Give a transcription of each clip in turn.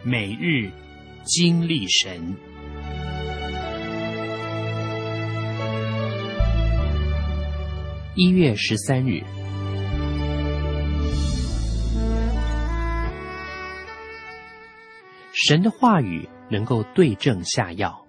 每日经历神。1月13日，神的话语能够对症下药。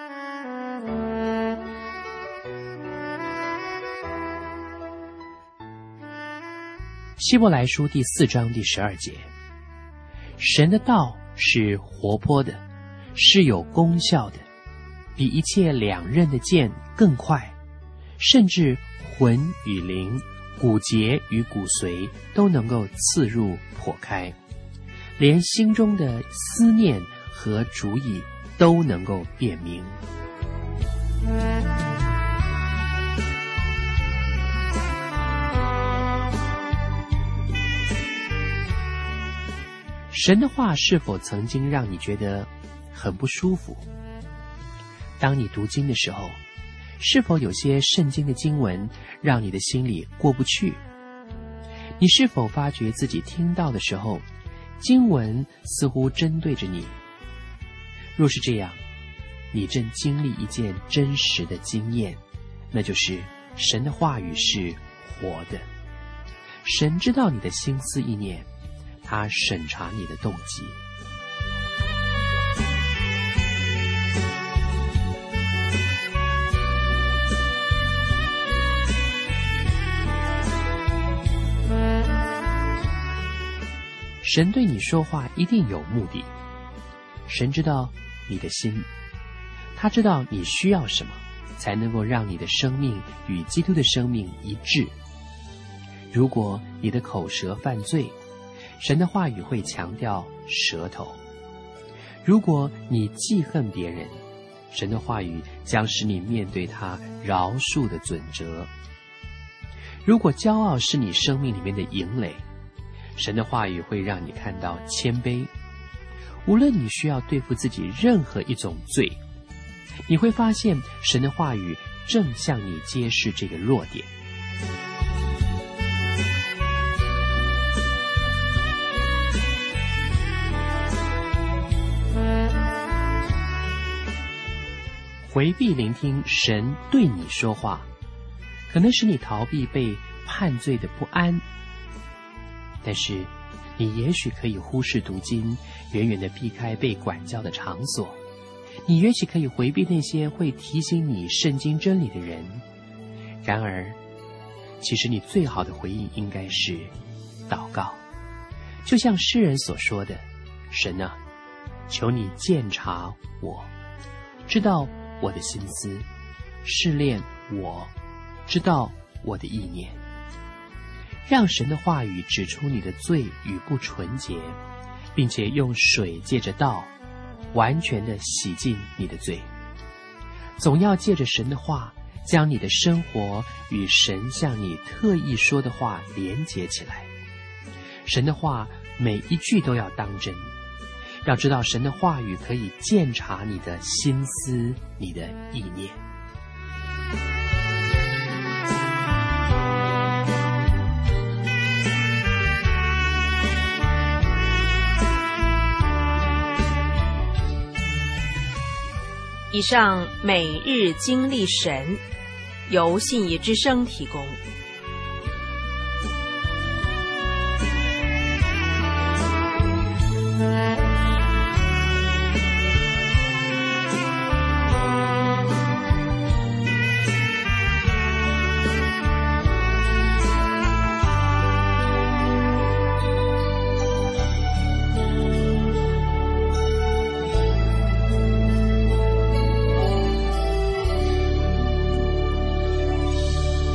希伯来书第4章第12节，神的道是活泼的，是有功效的，比一切两刃的剑更快，甚至魂与灵、骨节与骨髓都能够刺入破开，连心中的思念和主意都能够辨明。神的话是否曾经让你觉得很不舒服？当你读经的时候，是否有些圣经的经文让你的心里过不去？你是否发觉自己听到的时候，经文似乎针对着你？若是这样，你正经历一件真实的经验，那就是神的话语是活的。神知道你的心思意念，他审查你的动机。神对你说话一定有目的。神知道你的心，他知道你需要什么，才能够让你的生命与基督的生命一致。如果你的口舌犯罪，神的话语会强调舌头；如果你记恨别人，神的话语将使你面对他饶恕的准则；如果骄傲是你生命里面的营垒，神的话语会让你看到谦卑。无论你需要对付自己任何一种罪，你会发现神的话语正向你揭示这个弱点。回避聆听神对你说话，可能使你逃避被判罪的不安，但是你也许可以忽视读经，远远地避开被管教的场所。你也许可以回避那些会提醒你圣经真理的人。然而，其实你最好的回应应该是祷告，就像诗人所说的：神啊，求你鉴察我，知道我的心思，试炼我，知道我的意念。让神的话语指出你的罪与不纯洁，并且用水借着道完全的洗净你的罪。总要借着神的话，将你的生活与神向你特意说的话连结起来。神的话每一句都要当真，要知道神的话语可以鉴察你的心思，你的意念。 以上每日经历神，由信义之声提供。